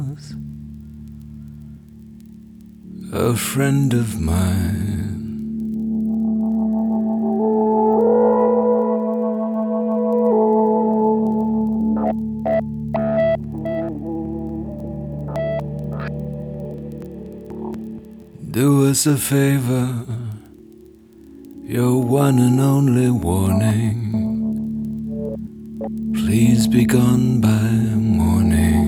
was a friend of mine. Do us a favor, your one and only warning. Please be gone by morning.